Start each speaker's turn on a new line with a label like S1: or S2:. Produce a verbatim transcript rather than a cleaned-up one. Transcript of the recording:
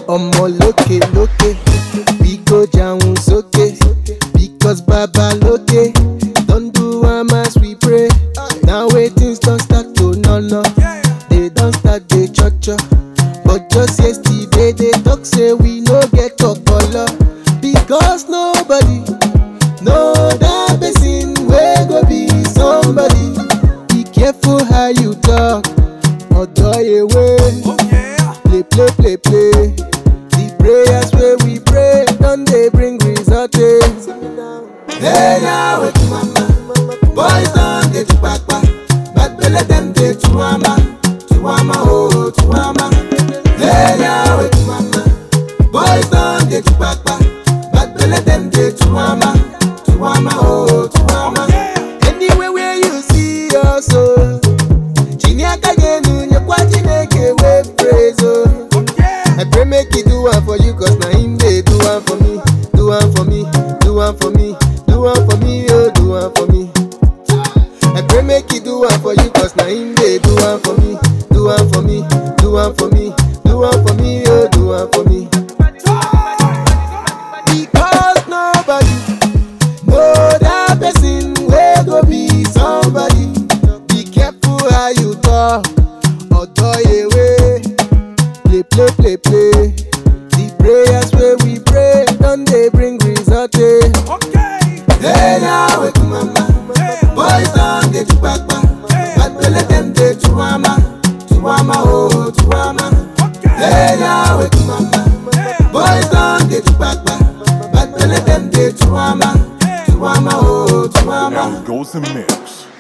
S1: Omo loke loke, we go down soke, because Baba loke, don't do am as we pray. Now waiting don't start to no no, they don't start the cho cho. But just yesterday they talk say we no get color, because nobody know that person wey go be somebody. Be careful how you talk, odo ewe, play play play play. Prayers where we pray, don't they bring result? Hey now, wait to mama, boys don't get to papa, but belly them they to mama, to mama, oh to mama. Hey now, wait to mama, boys don't get to papa, but belly them they to mama, to mama, oh to mama. Anywhere where you see us, oh, Chinyaka genu nyakwa chineke we praise oh. I pray make it do one for you, cause now him they do one for me, do one for me, do one for me, do one for me, oh do one for me. I pray make it do one for you, cause now him they do one for me, do one for me, do one for me, do one for me, oh do one for me. Because nobody know that person will go be somebody. Be careful how you talk, or do away. Play, play, play, play. The prayers where we pray, don't they bring result? Okay. Hey now, wait to mama. Boys don't get to papa, but we let them get to mama, to mama, oh to mama. Hey now, wait to mama. Boys don't get to papa, but we let them get to mama, to mama, oh to mama.
S2: Now goes the mix.